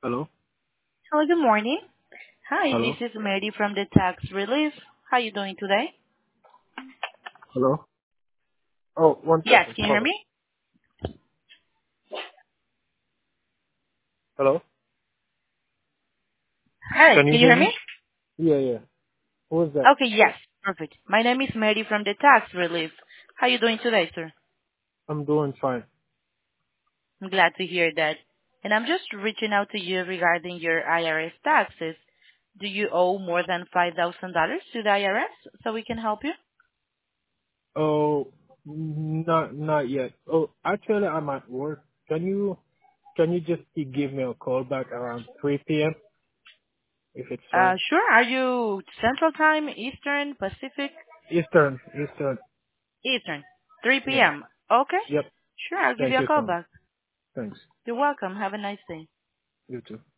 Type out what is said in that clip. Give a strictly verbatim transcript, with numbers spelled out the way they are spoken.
Hello? Hello, good morning. Hi, this Hello? is Mary from the Tax Relief. How are you doing today? Hello? Oh, one Yes, second. can you hear Hold on. me? Hello? Hi, Can you can you hear hear me? me? Yeah, yeah. Who is that? Okay, yes, perfect. My name is Mary from the Tax Relief. How are you doing today, sir? I'm doing fine. I'm glad to hear that. And I'm just reaching out to you regarding your I R S taxes. Do you owe more than five thousand dollars to the I R S so we can help you? Oh, not not yet. Oh, actually, I'm at work. Can you can you just give me a call back around three p m if it's Uh, fine? sure. Are you Central Time, Eastern, Pacific? Eastern, Eastern. Eastern. three Yeah. p.m. Okay. Yep. Sure, I'll give you Thank a you call so much. back. Thanks. You're welcome. Have a nice day. You too.